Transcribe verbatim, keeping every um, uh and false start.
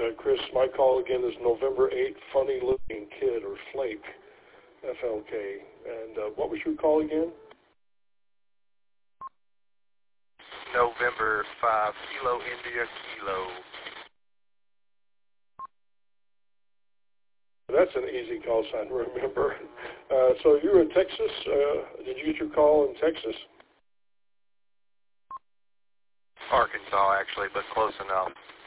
uh, Chris, my call again is November eighth, Funny Looking Kid, or Flake, F L K. And uh, what was your call again? November five, Kilo India Kilo. That's an easy call sign to remember. Uh, so you were in Texas. Uh, did you get your call in Texas? Arkansas, actually, but close enough.